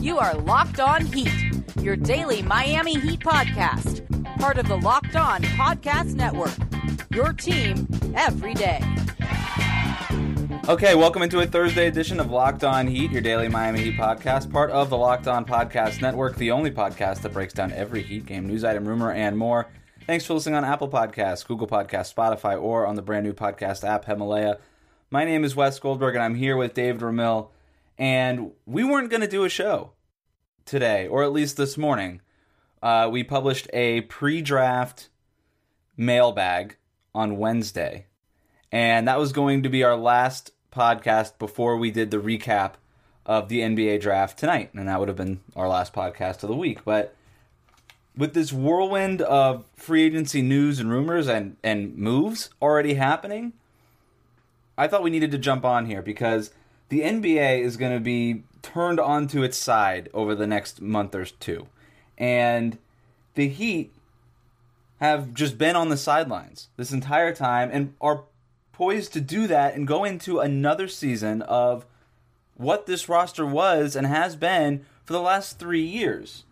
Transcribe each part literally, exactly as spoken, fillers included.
You are Locked On Heat, your daily Miami Heat podcast. Part of the Locked On Podcast Network, your team every day. Okay, welcome into a Thursday edition of Locked On Heat, your daily Miami Heat podcast, part of the Locked On Podcast Network, the only podcast that breaks down every Heat game, news item, rumor, and more. Thanks for listening on Apple Podcasts, Google Podcasts, Spotify, or on the brand new podcast app, Himalaya. My name is Wes Goldberg, and I'm here with David Ramil, and we weren't going to do a show today, or at least this morning. Uh, we published a pre-draft mailbag on Wednesday, and that was going to be our last podcast before we did the recap of the N B A draft tonight, and that would have been our last podcast of the week. But with this whirlwind of free agency news and rumors and, and moves already happening, I thought we needed to jump on here because the N B A is going to be turned onto its side over the next month or two. And the Heat have just been on the sidelines this entire time and are poised to do that and go into another season of what this roster was and has been for the last three years.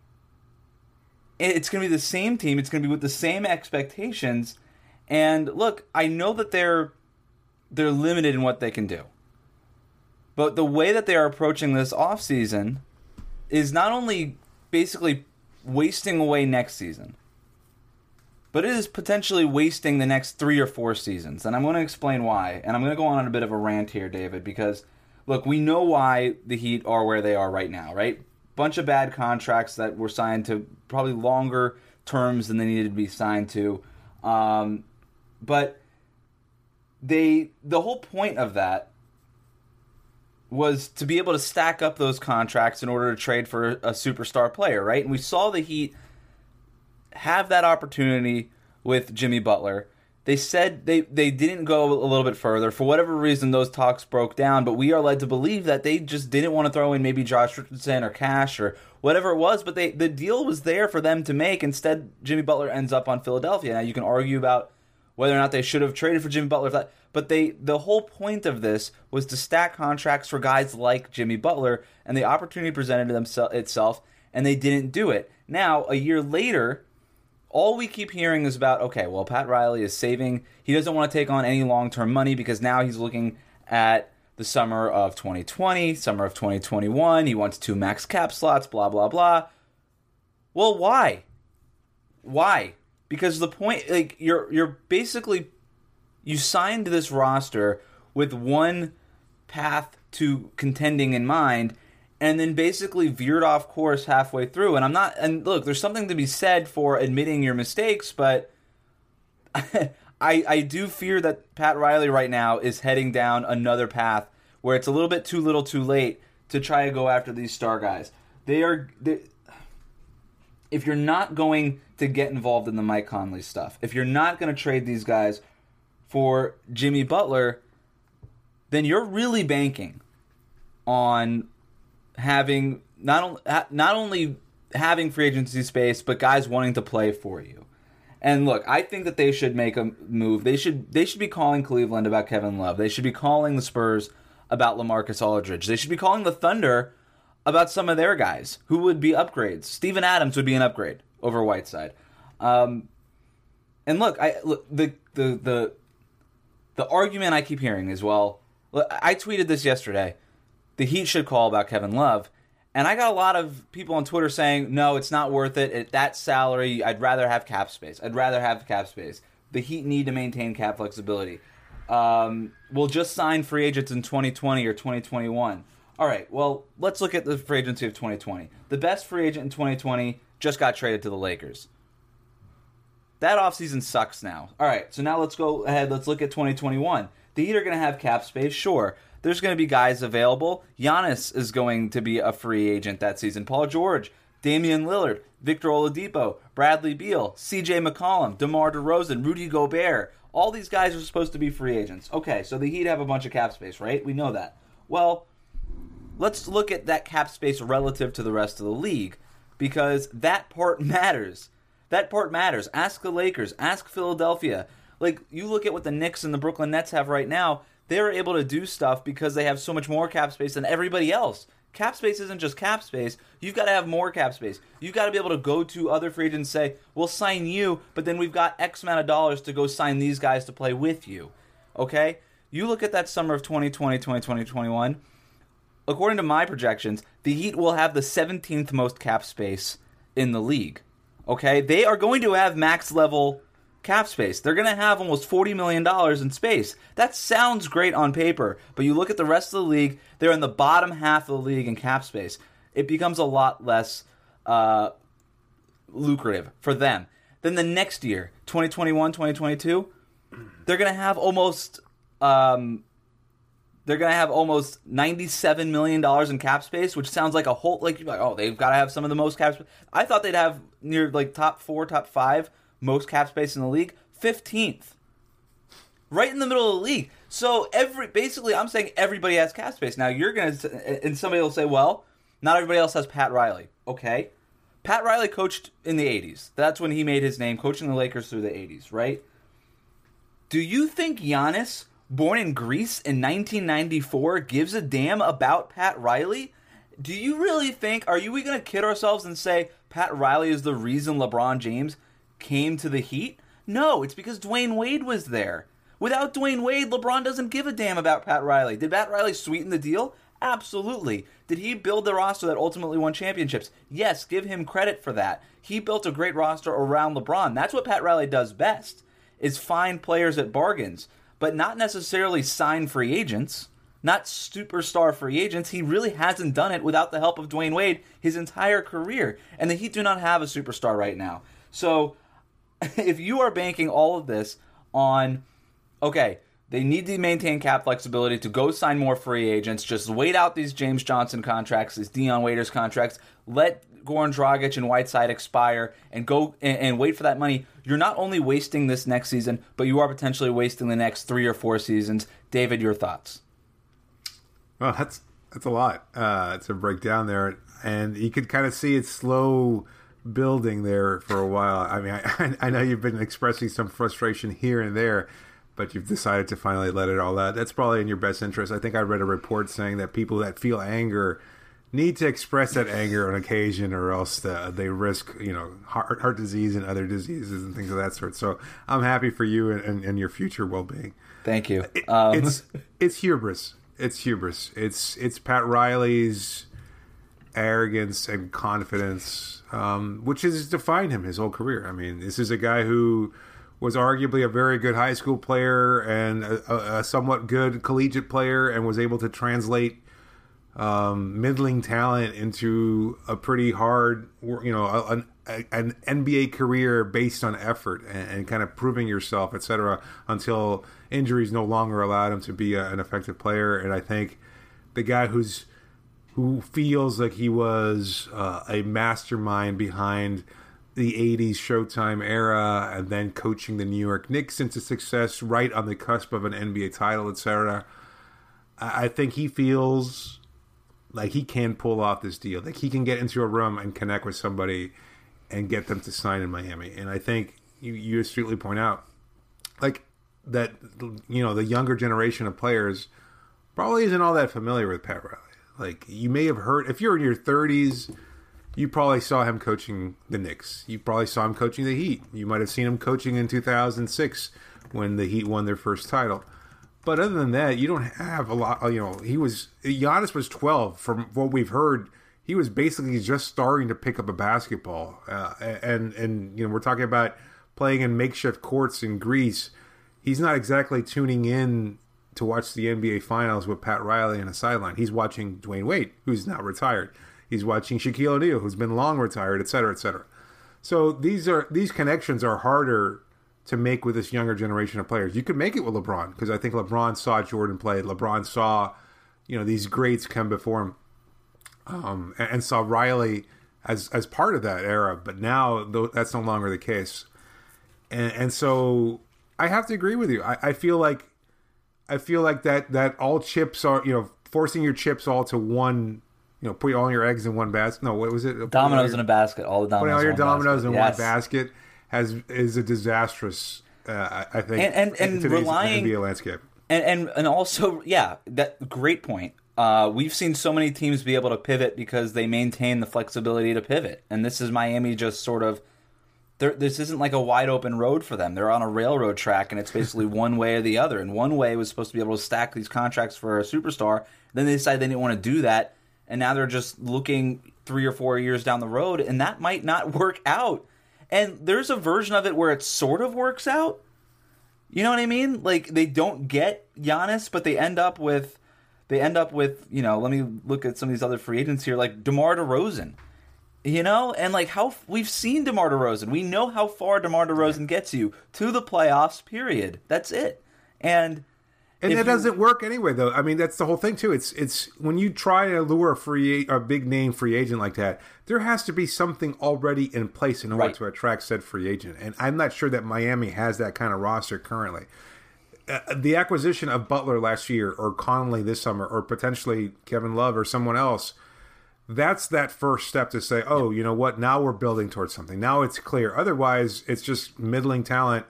It's going to be the same team. It's going to be with the same expectations. And look, I know that they're they're limited in what they can do. But the way that they are approaching this offseason is not only basically wasting away next season, but it is potentially wasting the next three or four seasons. And I'm going to explain why. And I'm going to go on a bit of a rant here, David, because, look, we know why the Heat are where they are right now, right? Bunch of bad contracts that were signed to probably longer terms than they needed to be signed to. Um, but they the whole point of that was to be able to stack up those contracts in order to trade for a superstar player, right? And we saw the Heat have that opportunity with Jimmy Butler. They said they, they didn't go a little bit further. For whatever reason, those talks broke down, but we are led to believe that they just didn't want to throw in maybe Josh Richardson or Cash or whatever it was, but they the deal was there for them to make. Instead, Jimmy Butler ends up on Philadelphia. Now, you can argue about whether or not they should have traded for Jimmy Butler, that, but they the whole point of this was to stack contracts for guys like Jimmy Butler, and the opportunity presented themse- itself, and they didn't do it. Now, a year later, all we keep hearing is about, okay, well, Pat Riley is saving. He doesn't want to take on any long-term money because now he's looking at the summer of twenty twenty, summer of twenty twenty-one. He wants two max cap slots, blah, blah, blah. Well, why? Why? Because the point, like, you're you're basically, you signed this roster with one path to contending in mind, and then basically veered off course halfway through. And I'm not, and look, there's something to be said for admitting your mistakes, but I I do fear that Pat Riley right now is heading down another path where it's a little bit too little too late to try to go after these star guys. They are, they, if you're not going to get involved in the Mike Conley stuff, if you're not going to trade these guys for Jimmy Butler, then you're really banking on having not only not only having free agency space, but guys wanting to play for you. And look, I think that they should make a move. They should they should be calling Cleveland about Kevin Love. They should be calling the Spurs about LaMarcus Aldridge. They should be calling the Thunder about some of their guys who would be upgrades. Steven Adams would be an upgrade over Whiteside. Um, and look, I look the the the the argument I keep hearing is, well, I tweeted this yesterday. The Heat should call about Kevin Love. And I got a lot of people on Twitter saying, no, it's not worth it. At that salary, I'd rather have cap space. I'd rather have cap space. The Heat need to maintain cap flexibility. Um, we'll just sign free agents in twenty twenty or twenty twenty-one. All right, well, let's look at the free agency of twenty twenty. The best free agent in twenty twenty just got traded to the Lakers. That offseason sucks now. All right, so now let's go ahead. Let's look at twenty twenty-one. The Heat are going to have cap space, sure. There's going to be guys available. Giannis is going to be a free agent that season. Paul George, Damian Lillard, Victor Oladipo, Bradley Beal, C J McCollum, DeMar DeRozan, Rudy Gobert. All these guys are supposed to be free agents. Okay, so the Heat have a bunch of cap space, right? We know that. Well, let's look at that cap space relative to the rest of the league, because that part matters. That part matters. Ask the Lakers. Ask Philadelphia. Like, you look at what the Knicks and the Brooklyn Nets have right now. They're able to do stuff because they have so much more cap space than everybody else. cap space isn't just cap space. You've got to have more cap space. You've got to be able to go to other free agents and say, we'll sign you, but then we've got X amount of dollars to go sign these guys to play with you. Okay? You look at that summer of twenty twenty, twenty twenty, twenty-one. According to my projections, the Heat will have the seventeenth most cap space in the league. Okay? They are going to have max level cap space. They're going to have almost forty million dollars in space. That sounds great on paper, but you look at the rest of the league, they're in the bottom half of the league in cap space. It becomes a lot less uh, lucrative for them. Then the next year, twenty twenty-one, twenty twenty-two, they're going to have almost um, they're going to have almost ninety-seven million dollars in cap space, which sounds like a whole like, like oh, they've got to have some of the most cap space. I thought they'd have near like top four, top five most cap space in the league, fifteenth. Right in the middle of the league. So every basically I'm saying everybody has cap space. Now you're going to and somebody will say, "Well, not everybody else has Pat Riley." Okay. Pat Riley coached in the eighties. That's when he made his name, coaching the Lakers through the eighties, right? Do you think Giannis, born in Greece in nineteen ninety-four, gives a damn about Pat Riley? Do you really think, are you we going to kid ourselves and say Pat Riley is the reason LeBron James came to the Heat? No, it's because Dwayne Wade was there. Without Dwayne Wade, LeBron doesn't give a damn about Pat Riley. Did Pat Riley sweeten the deal? Absolutely. Did he build the roster that ultimately won championships? Yes, give him credit for that. He built a great roster around LeBron. That's what Pat Riley does best, is find players at bargains, but not necessarily sign free agents, not superstar free agents. He really hasn't done it without the help of Dwayne Wade his entire career, and the Heat do not have a superstar right now. So if you are banking all of this on, okay, they need to maintain cap flexibility to go sign more free agents, just wait out these James Johnson contracts, these Dion Waiters contracts, let Goran Dragic and Whiteside expire, and go and, and wait for that money, you're not only wasting this next season, but you are potentially wasting the next three or four seasons. David, your thoughts? Well, that's that's a lot uh, to break down there, and you could kind of see it slow building there for a while. I mean, I, I know you've been expressing some frustration here and there, but you've decided to finally let it all out. That's probably in your best interest. I think I read a report saying that people that feel anger need to express that anger on occasion, or else the, they risk, you know, heart, heart disease and other diseases and things of that sort. So I'm happy for you and, and, and your future well-being. Thank you. It, um... It's it's hubris. It's hubris. It's it's Pat Riley's arrogance and confidence, um, which has defined him his whole career. I mean, this is a guy who was arguably a very good high school player and a, a somewhat good collegiate player, and was able to translate um, middling talent into a pretty hard, you know, an, an N B A career based on effort and, and kind of proving yourself, et cetera, until injuries no longer allowed him to be a, an effective player. And I think the guy who's who feels like he was uh, a mastermind behind the eighties Showtime era, and then coaching the New York Knicks into success right on the cusp of an N B A title, et cetera. I think he feels like he can pull off this deal. Like he can get into a room and connect with somebody and get them to sign in Miami. And I think you, you astutely point out, like, that, you know, the younger generation of players probably isn't all that familiar with Pat Riley. Like, you may have heard, if you're in your thirties, you probably saw him coaching the Knicks. You probably saw him coaching the Heat. You might have seen him coaching in two thousand six when the Heat won their first title. But other than that, you don't have a lot. You know, he was Giannis was twelve. From what we've heard, he was basically just starting to pick up a basketball. Uh, and and you know, we're talking about playing in makeshift courts in Greece. He's not exactly tuning in to watch the N B A Finals with Pat Riley on a sideline. He's watching Dwayne Wade, who's now retired. He's watching Shaquille O'Neal, who's been long retired, et cetera, et cetera. So these are these connections are harder to make with this younger generation of players. You could make it with LeBron, because I think LeBron saw Jordan play. LeBron saw, you know, these greats come before him, um, and, and saw Riley as as part of that era. But now that's no longer the case, and, and so I have to agree with you. I, I feel like I feel like that that all chips are, you know, forcing your chips all to one. You know, put all your eggs in one basket. No, what was it? Dominoes your, in a basket. All the dominoes. Putting all your in dominoes basket. in yes. one basket has is a disastrous. Uh, I think, and and, and in relying N B A landscape, and, and and also, yeah, that great point. uh, we've seen so many teams be able to pivot because they maintain the flexibility to pivot. And this is Miami just sort of, this isn't like a wide open road for them. They're on a railroad track, and it's basically one way or the other. And one way was supposed to be able to stack these contracts for a superstar. Then they decided they didn't want to do that. And now they're just looking three or four years down the road, and that might not work out. And there's a version of it where it sort of works out. You know what I mean? Like, they don't get Giannis, but they end up with, they end up with, you know, let me look at some of these other free agents here, like DeMar DeRozan. You know, and like how we've seen DeMar DeRozan. We know how far DeMar DeRozan gets you to the playoffs, period. That's it. And and that you, doesn't work anyway, though. I mean, that's the whole thing, too. It's it's when you try to lure a free a big name free agent like that, there has to be something already in place in order right. to attract said free agent. And I'm not sure that Miami has that kind of roster currently. Uh, the acquisition of Butler last year, or Conley this summer, or potentially Kevin Love or someone else, that's that first step to say, oh, you know what, now we're building towards something. Now it's clear. Otherwise, it's just middling talent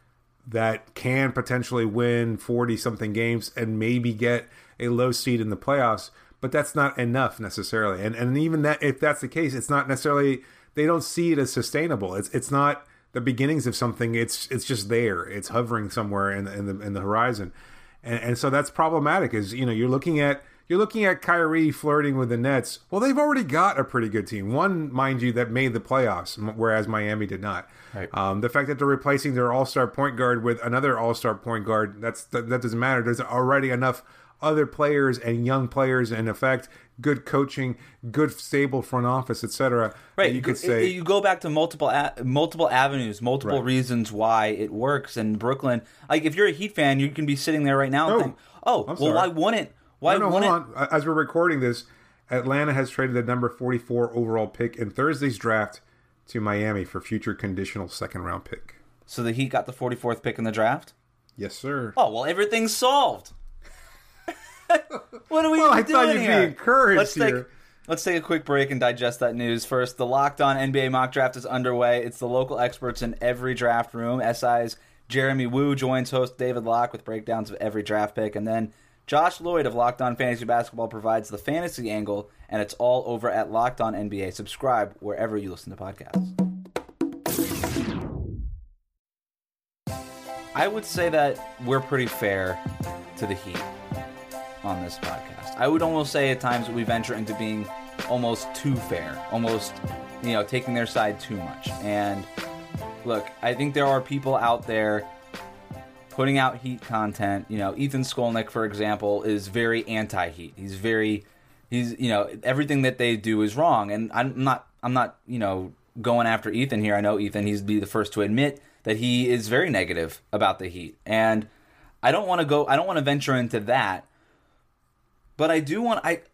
that can potentially win forty-something games and maybe get a low seed in the playoffs. But that's not enough necessarily. And and even that, if that's the case, it's not necessarily, they don't see it as sustainable. It's it's not the beginnings of something. It's it's just there. It's hovering somewhere in the, in the, in the horizon. And, and so that's problematic is, you know, you're looking at, You're looking at Kyrie flirting with the Nets. Well, they've already got a pretty good team. One, mind you, that made the playoffs, whereas Miami did not. Right. Um, the fact that they're replacing their all-star point guard with another all-star point guard, that's that, that doesn't matter. There's already enough other players and young players, in effect, good coaching, good stable front office, et cetera. Right. You could say you go back to multiple a- multiple avenues, multiple right. reasons reasons why it works. And Brooklyn, like if you're a Heat fan, you can be sitting there right now and oh, think, "Oh, I'm well, sorry. why wouldn't?" Why no, no, wouldn't... hold on. As we're recording this, Atlanta has traded the number forty-four overall pick in Thursday's draft to Miami for future conditional second-round pick. So the Heat got the forty-fourth pick in the draft? Yes, sir. Oh, well, everything's solved. What are we well, I doing thought you'd here? be encouraged let's here. Take, let's take a quick break and digest that news. First, the Locked On N B A mock draft is underway. It's the local experts in every draft room. S I's Jeremy Woo joins host David Locke with breakdowns of every draft pick, and then Josh Lloyd of Locked On Fantasy Basketball provides the fantasy angle, and it's all over at Locked On N B A. Subscribe wherever you listen to podcasts. I would say that we're pretty fair to the Heat on this podcast. I would almost say at times that we venture into being almost too fair, almost, you know, taking their side too much. And look, I think there are people out there putting out Heat content. You know, Ethan Skolnick, for example, is very anti-Heat. He's very, he's, you know, everything that they do is wrong. And I'm not, I'm not, you know, going after Ethan here. I know Ethan, he's be the first to admit that he is very negative about the Heat. And I don't want to go, I don't want to venture into that. But I do want, I,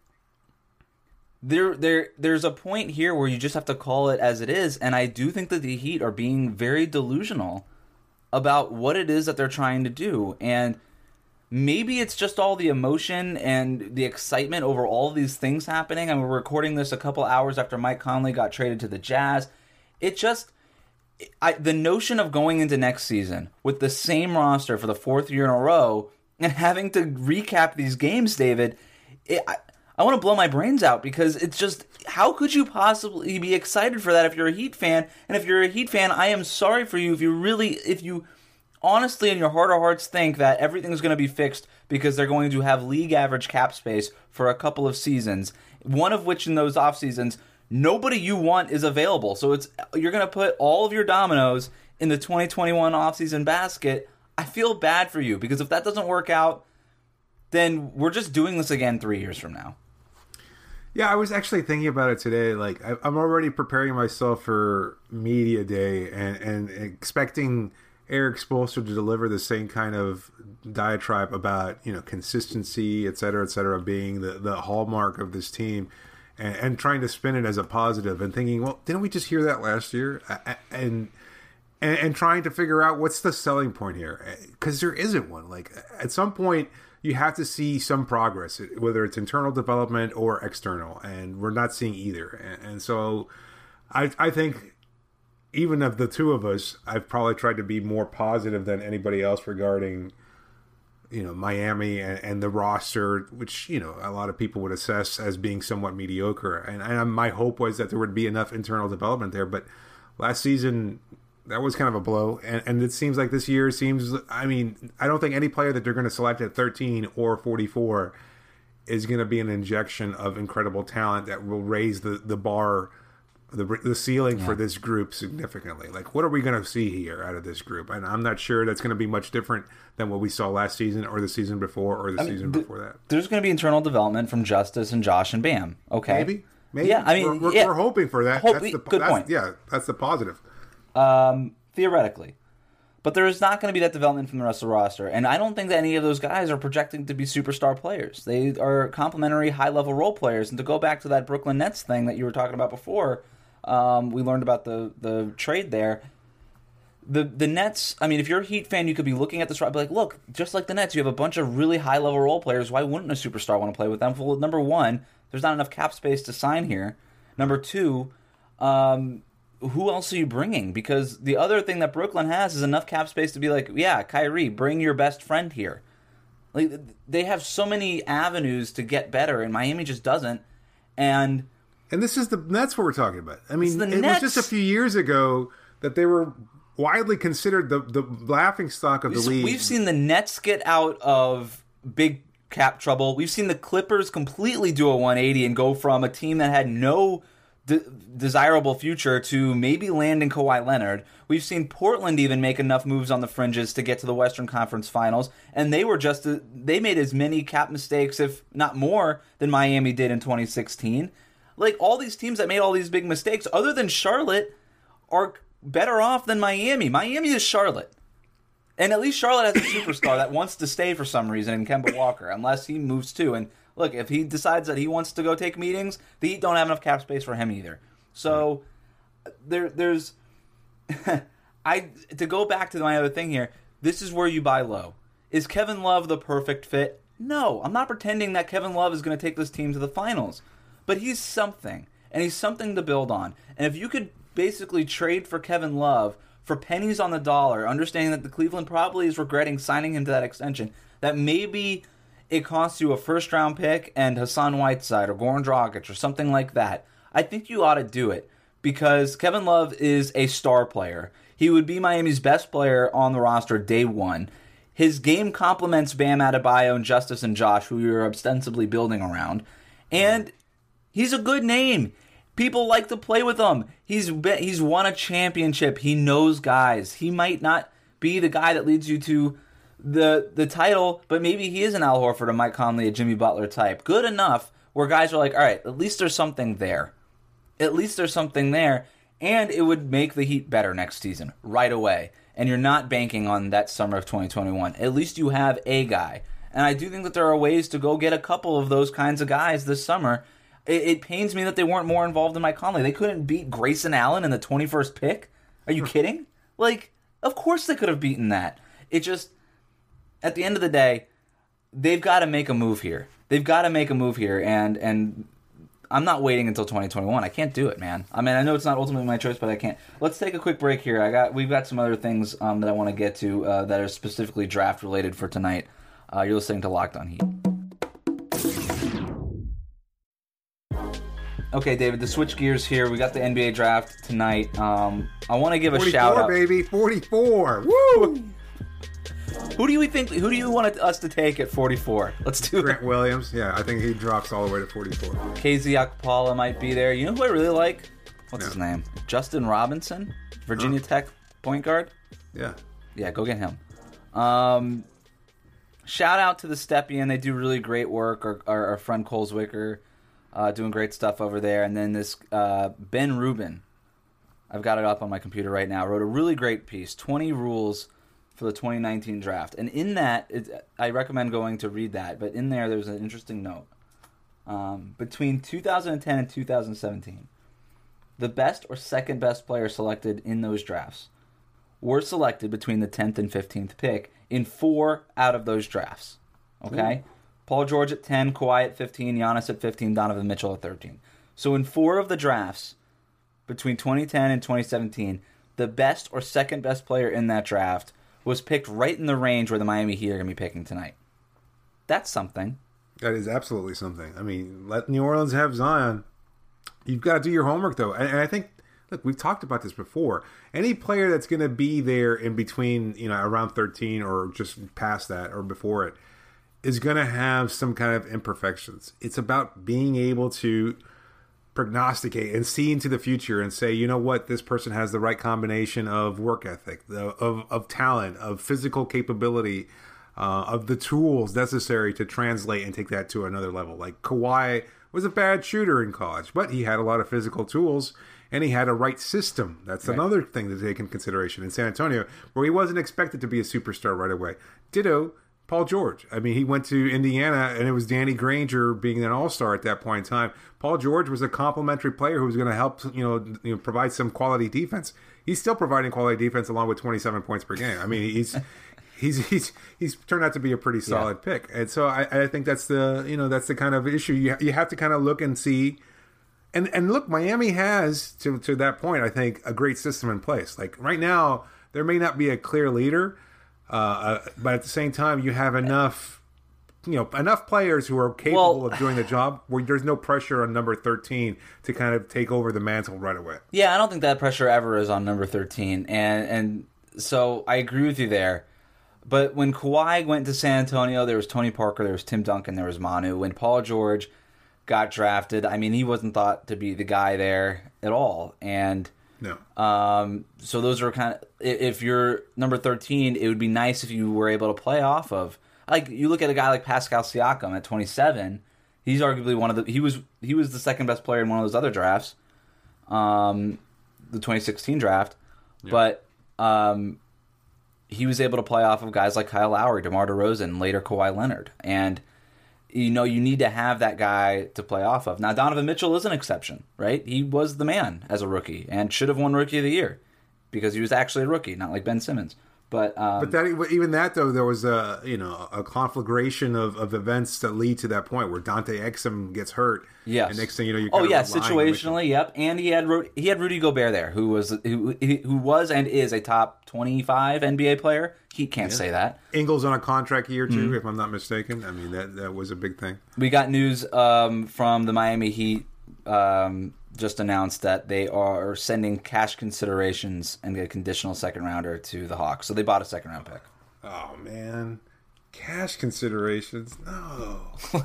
there, there, there's a point here where you just have to call it as it is. And I do think that the Heat are being very delusional about what it is that they're trying to do. And maybe it's just all the emotion and the excitement over all of these things happening. I mean, we're recording this a couple hours after Mike Conley got traded to the Jazz. It just, I, the notion of going into next season with the same roster for the fourth year in a row and having to recap these games, David, it, I, I want to blow my brains out because it's just, how could you possibly be excited for that if you're a Heat fan? And if you're a Heat fan, I am sorry for you if you really, if you honestly in your heart of hearts think that everything's going to be fixed because they're going to have league average cap space for a couple of seasons, one of which in those off seasons, nobody you want is available. So it's, you're going to put all of your dominoes in the twenty twenty-one offseason basket. I feel bad for you because if that doesn't work out, then we're just doing this again three years from now. Yeah, I was actually thinking about it today. Like, I'm already preparing myself for media day and, and expecting Eric Spoelstra to deliver the same kind of diatribe about, you know, consistency, et cetera, et cetera, being the, the hallmark of this team, and, and trying to spin it as a positive and thinking, well, didn't we just hear that last year? And and, and trying to figure out what's the selling point here, because there isn't one. Like, at some point, you have to see some progress, whether it's internal development or external, and we're not seeing either. And, and so I, I think even of the two of us, I've probably tried to be more positive than anybody else regarding you know, Miami and, and the roster, which, you know, a lot of people would assess as being somewhat mediocre. And, and my hope was that there would be enough internal development there. But last season, that was kind of a blow. And, and it seems like this year seems, I mean, I don't think any player that they're going to select at thirteen or forty-four is going to be an injection of incredible talent that will raise the, the bar, the the ceiling yeah. for this group significantly. Like, what are we going to see here out of this group? And I'm not sure that's going to be much different than what we saw last season or the season before or the I season mean, th- before that. There's going to be internal development from Justice and Josh and Bam. Okay, maybe, maybe. Yeah, I mean, we're, we're, yeah. we're hoping for that. Hope, that's the, good that's, point. Yeah, that's the positive. Um, theoretically. But there is not going to be that development from the rest of the roster. And I don't think that any of those guys are projecting to be superstar players. They are complementary, high-level role players. And to go back to that Brooklyn Nets thing that you were talking about before, um, we learned about the, the trade there. The the Nets, I mean, if you're a Heat fan, you could be looking at this, right, be like, look, just like the Nets, you have a bunch of really high-level role players. Why wouldn't a superstar want to play with them? Well, number one, there's not enough cap space to sign here. Number two, um... who else are you bringing? Because the other thing that Brooklyn has is enough cap space to be like, yeah, Kyrie, bring your best friend here. Like, they have so many avenues to get better, and Miami just doesn't. And and this is the Nets what we're talking about. I mean, it Nets. was just a few years ago that they were widely considered the the laughing stock of the we've, league. We've seen the Nets get out of big cap trouble. We've seen the Clippers completely do a one eighty and go from a team that had no De- desirable future to maybe landing Kawhi Leonard. We've seen Portland even make enough moves on the fringes to get to the Western Conference Finals, and they were just a, they made as many cap mistakes, if not more, than Miami did in twenty sixteen. Like, all these teams that made all these big mistakes, other than Charlotte, are better off than Miami. Miami is Charlotte. And at least Charlotte has a superstar that wants to stay for some reason in Kemba Walker, unless he moves too. And look, if he decides that he wants to go take meetings, the Heat don't have enough cap space for him either. So there, there's I to go back to my other thing here. This is where you buy low. Is Kevin Love the perfect fit? No, I'm not pretending that Kevin Love is going to take this team to the finals, but he's something, and he's something to build on. And if you could basically trade for Kevin Love for pennies on the dollar, understanding that the Cleveland probably is regretting signing him to that extension, that maybe it costs you a first-round pick and Hassan Whiteside or Goran Dragic or something like that, I think you ought to do it, because Kevin Love is a star player. He would be Miami's best player on the roster day one. His game complements Bam Adebayo and Justice and Josh, who you're ostensibly building around. And he's a good name. People like to play with him. He's been, he's won a championship. He knows guys. He might not be the guy that leads you to the the title, but maybe he is an Al Horford, a Mike Conley, a Jimmy Butler type. Good enough where guys are like, all right, at least there's something there. At least there's something there. And it would make the Heat better next season right away. And you're not banking on that summer of twenty twenty-one. At least you have a guy. And I do think that there are ways to go get a couple of those kinds of guys this summer. It, it pains me that they weren't more involved in Mike Conley. They couldn't beat Grayson Allen in the twenty-first pick. Are you kidding? Like, of course they could have beaten that. It just, at the end of the day, they've got to make a move here. They've got to make a move here, and and I'm not waiting until twenty twenty-one. I can't do it, man. I mean, I know it's not ultimately my choice, but I can't. Let's take a quick break here. I got we've got some other things um, that I want to get to uh, that are specifically draft related for tonight. Uh, you're listening to Locked On Heat. Okay, David, to switch gears here, we got the N B A draft tonight. Um, I want to give a shout out, baby, forty-four. Woo! Who do you think? Who do you want us to take at forty-four? Let's do Grant Williams. Yeah, I think he drops all the way to forty-four. K Z Okpala might be there. You know who I really like? What's Yeah. his name? Justin Robinson, Virginia Huh. Tech point guard. Yeah. Yeah, go get him. Um, shout out to the Stepien. They do really great work. Our, our, our friend Cole Zwicker uh, doing great stuff over there. And then this uh, Ben Rubin, I've got it up on my computer right now, wrote a really great piece, twenty rules for the twenty nineteen draft. And in that, it, I recommend going to read that. But in there, there's an interesting note. Um, between two thousand ten and two thousand seventeen, the best or second best player selected in those drafts were selected between the tenth and fifteenth pick in four out of those drafts. Okay? Ooh. Paul George at ten, Kawhi at fifteen, Giannis at fifteen, Donovan Mitchell at thirteen. So in four of the drafts between twenty ten and twenty seventeen, the best or second best player in that draft was picked right in the range where the Miami Heat are going to be picking tonight. That's something. That is absolutely something. I mean, let New Orleans have Zion. You've got to do your homework, though. And, and I think, look, we've talked about this before. Any player that's going to be there in between, you know, around thirteen or just past that or before it is going to have some kind of imperfections. It's about being able to prognosticate and see into the future and say, you know what, this person has the right combination of work ethic, of, of talent, of physical capability, Uh, of the tools necessary to translate and take that to another level. Like Kawhi was a bad shooter in college, but he had a lot of physical tools and he had a right system. That's right. Another thing to take in consideration in San Antonio, where he wasn't expected to be a superstar right away. Ditto Paul George. I mean, he went to Indiana and it was Danny Granger being an all-star at that point in time. Paul George was a complimentary player who was going to help, you know, you know, provide some quality defense. He's still providing quality defense along with twenty-seven points per game. I mean, he's He's he's he's turned out to be a pretty solid yeah. pick, and so I, I think that's the you know that's the kind of issue you you have to kind of look and see, and and look, Miami has to to that point I think a great system in place. Like right now, there may not be a clear leader, uh, uh, but at the same time, you have enough you know enough players who are capable well, of doing the job where there's no pressure on number thirteen to kind of take over the mantle right away. Yeah, I don't think that pressure ever is on number thirteen, and and so I agree with you there. But when Kawhi went to San Antonio, there was Tony Parker, there was Tim Duncan, there was Manu. When Paul George got drafted, I mean, he wasn't thought to be the guy there at all. And no. Um, so those are kind of, if you're number thirteen, it would be nice if you were able to play off of. Like, you look at a guy like Pascal Siakam at twenty-seven, he's arguably one of the, he was he was the second best player in one of those other drafts, um, the twenty sixteen draft. Yeah. But, um, he was able to play off of guys like Kyle Lowry, DeMar DeRozan, later Kawhi Leonard. And, you know, you need to have that guy to play off of. Now, Donovan Mitchell is an exception, right? He was the man as a rookie and should have won Rookie of the Year because he was actually a rookie, not like Ben Simmons. But um, but that even that, though, there was a, you know, a conflagration of, of events that lead to that point where Dante Exum gets hurt. Yes. And next thing you know, you oh yeah, situationally, yep. And he had he had Rudy Gobert there, who was who who was and is a top twenty-five N B A player. He can't yeah. say that. Ingles on a contract year too, mm-hmm. if I'm not mistaken. I mean, that that was a big thing. We got news um, from the Miami Heat. Um, just announced that they are sending cash considerations and a conditional second rounder to the Hawks. So they bought a second round pick. Oh man, cash considerations? No.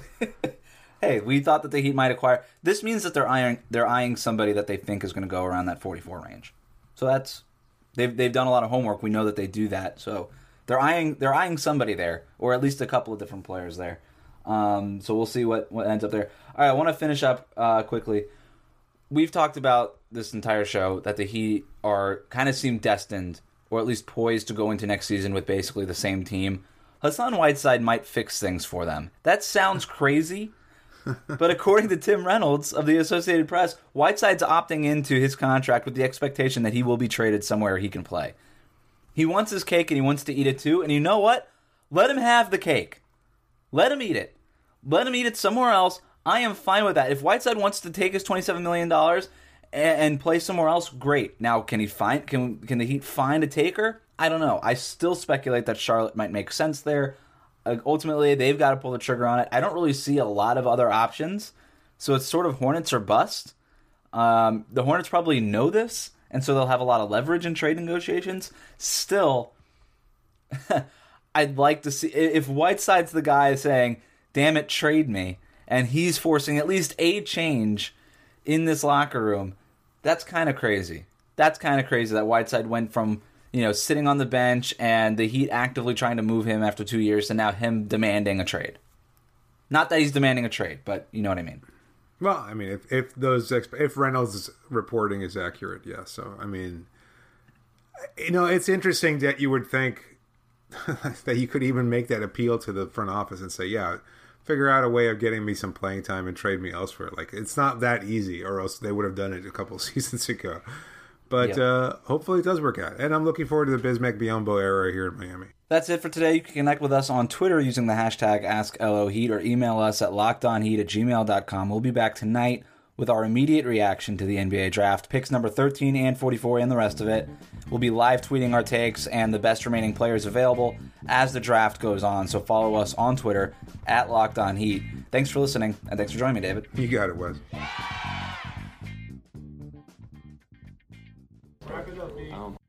Hey, we thought that the Heat might acquire. This means that they're eyeing they're eyeing somebody that they think is going to go around that forty-four range. So that's they've they've done a lot of homework. We know that they do that. So they're eyeing they're eyeing somebody there, or at least a couple of different players there. Um, so we'll see what, what ends up there. All right, I want to finish up uh, quickly. We've talked about this entire show that the Heat are kind of seem destined, or at least poised to go into next season with basically the same team. Hassan Whiteside might fix things for them. That sounds crazy, but according to Tim Reynolds of the Associated Press, Whiteside's opting into his contract with the expectation that he will be traded somewhere he can play. He wants his cake and he wants to eat it too, and you know what? Let him have the cake. Let him eat it. Let him eat it somewhere else. I am fine with that. If Whiteside wants to take his twenty-seven million dollars and, and play somewhere else, great. Now, can he find? Can can the Heat find a taker? I don't know. I still speculate that Charlotte might make sense there. Uh, ultimately, they've got to pull the trigger on it. I don't really see a lot of other options, so it's sort of Hornets or bust. Um, the Hornets probably know this, and so they'll have a lot of leverage in trade negotiations. Still, I'd like to see if Whiteside's the guy saying, "Damn it, trade me." And he's forcing at least a change in this locker room. That's kind of crazy. That's kind of crazy that Whiteside went from, you know, sitting on the bench and the Heat actively trying to move him after two years to now him demanding a trade. Not that he's demanding a trade, but you know what I mean. Well, I mean, if if those if Reynolds' reporting is accurate, yeah. So I mean, you know, it's interesting that you would think that you could even make that appeal to the front office and say, yeah, figure out a way of getting me some playing time and trade me elsewhere. Like, it's not that easy, or else they would have done it a couple of seasons ago. But yep. uh, hopefully it does work out. And I'm looking forward to the Bismack Biyombo era here in Miami. That's it for today. You can connect with us on Twitter using the hashtag AskLOHeat or email us at lockedonheat at gmail dot com. We'll be back tonight with our immediate reaction to the N B A draft, picks number thirteen and forty-four and the rest of it. We'll be live tweeting our takes and the best remaining players available as the draft goes on, so follow us on Twitter at Locked On Heat. Thanks for listening, and thanks for joining me, David. You got it, Wes. Um,